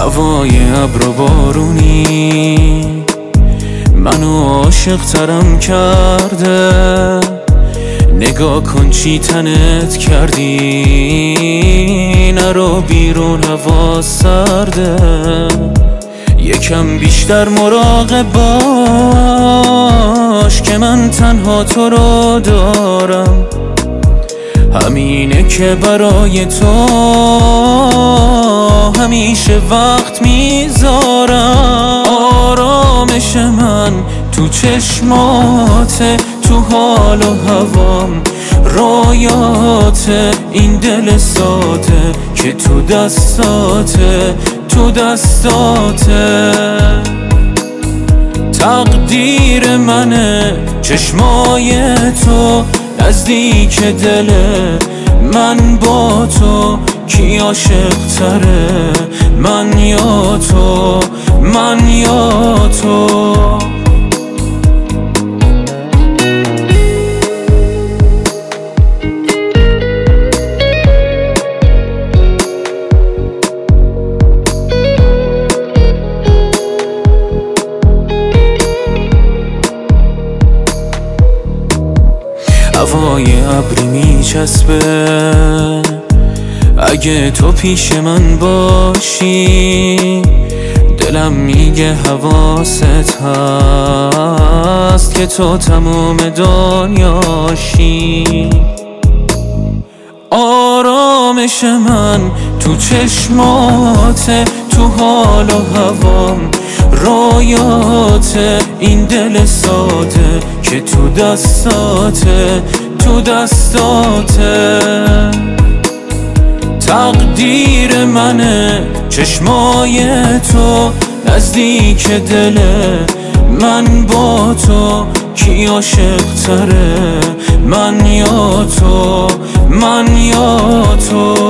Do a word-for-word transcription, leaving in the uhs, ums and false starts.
هوای ابر و بارونی منو عاشق ترم کرده. نگاه کن چی تنت کردی، نرو بیرون هوا سرده. یکم بیشتر مراقب باش که من تنها تو رو دارم. همینه که برای تو همیشه وقت میذارم. آرامش من تو چشماته، تو حال و هوام، رویات این دل ساده که تو دستاته، تو دستاته. تقدیر منه چشمای تو نزدیک دل من با تو. کی عاشق تره، من یا تو، من یا تو. هوای ابری میچسبه اگه تو پیش من باشی. دلم میگه حواست هست که تو تموم دنیاشی. آرامش من تو چشماته، تو حال و هوام، رویات این دل ساده که تو دستاته، تو دستاته. تقدیر منه چشمای تو نزدیک دل من با تو. کی عاشق تره، من یا تو، من یا تو.